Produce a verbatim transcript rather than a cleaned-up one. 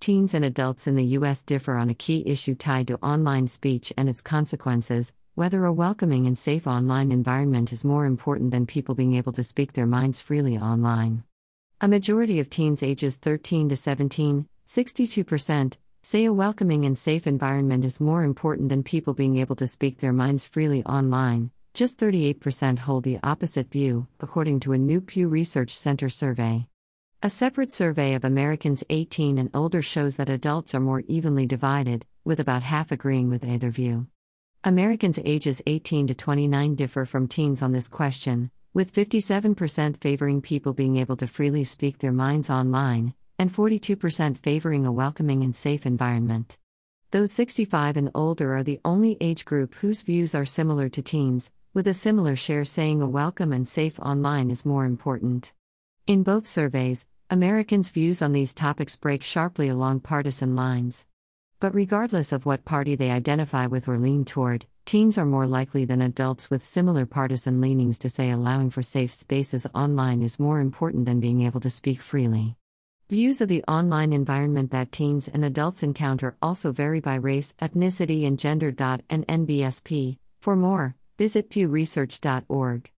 Teens and adults in the U S differ on a key issue tied to online speech and its consequences: whether a welcoming and safe online environment is more important than people being able to speak their minds freely online. A majority of teens ages thirteen to seventeen, sixty-two percent, say a welcoming and safe environment is more important than people being able to speak their minds freely online. Just thirty-eight percent hold the opposite view, according to a new Pew Research Center survey. A separate survey of Americans eighteen and older shows that adults are more evenly divided, with about half agreeing with either view. Americans ages eighteen to twenty-nine differ from teens on this question, with fifty-seven percent favoring people being able to freely speak their minds online, and forty-two percent favoring a welcoming and safe environment. Those sixty-five and older are the only age group whose views are similar to teens, with a similar share saying a welcome and safe online is more important. In both surveys, Americans' views on these topics break sharply along partisan lines. But regardless of what party they identify with or lean toward, teens are more likely than adults with similar partisan leanings to say allowing for safe spaces online is more important than being able to speak freely. Views of the online environment that teens and adults encounter also vary by race, ethnicity, and gender. And N B S P. For more, visit pew research dot org.